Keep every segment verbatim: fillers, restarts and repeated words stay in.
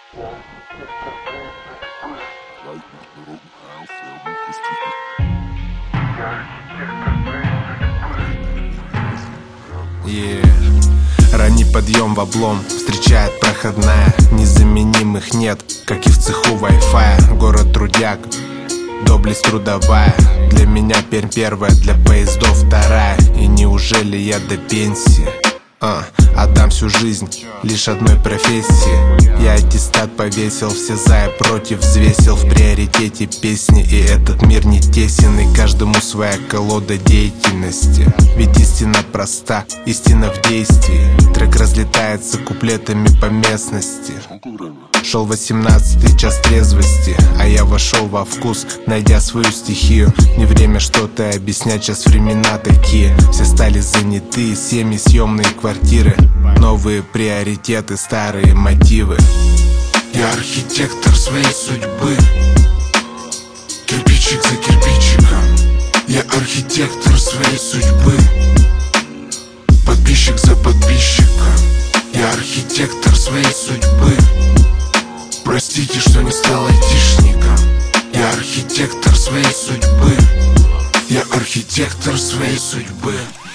Yeah. Ранний подъем в облом встречает проходная. Незаменимых нет, как и в цеху Wi-Fi. Город трудяг, доблесть трудовая. Для меня Пермь первая, для поездов вторая. И неужели я до пенсии а, отдам всю жизнь лишь одной профессии? Я аттестат повесил, все за и против взвесил. В приоритете песни, и этот мир не тесен. И каждому своя колода деятельности. Ведь истина проста, истина в действии. Трек разлетается куплетами по местности. Шел восемнадцатый час трезвости, а я вошел во вкус, найдя свою стихию. Не время что-то объяснять, сейчас времена такие. Все стали заняты, семьи, съемные квартиры. Новые приоритеты, старые мотивы. Я архитектор своей судьбы, кирпичик за кирпичиком. Я архитектор своей судьбы, подписчик за подписчиком. Я архитектор своей судьбы. Простите, что не стал айтишником. Я архитектор своей судьбы. Я архитектор своей судьбы.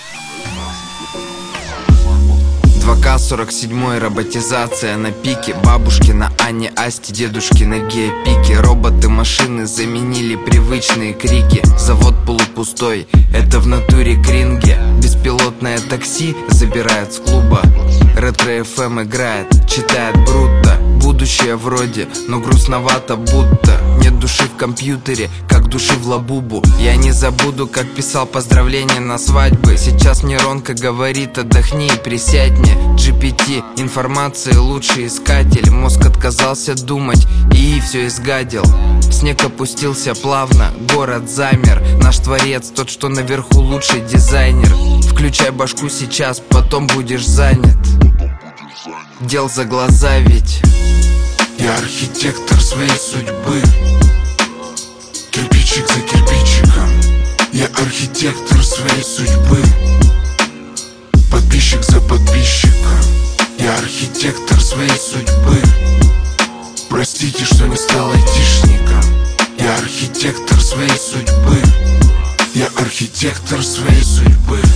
два ка сорок семь, роботизация на пике. Бабушки на Анне, Асте, дедушки на геопике. Роботы, машины заменили привычные крики. Завод полупустой, это в натуре кринги. Беспилотное такси забирают с клуба. Ретро-эф эм играет, читает Брутто. Будущее вроде, но грустновато будто. Нет души в компьютере, как души в лабубу. Я не забуду, как писал поздравления на свадьбы. Сейчас мне Ронка говорит: отдохни и присядь мне. джи пи ти, информации лучший искатель. Мозг отказался думать и все изгадил. Снег опустился плавно, город замер. Наш творец, тот, что наверху, лучший дизайнер. Включай башку сейчас, потом будешь занят. Дел за глаза ведь. Я архитектор своей судьбы, кирпичик за кирпичиком. Я архитектор своей судьбы, подписчик за подписчиком. Я архитектор своей судьбы. Простите, что не стал айтишником. Я архитектор своей судьбы. Я архитектор своей судьбы.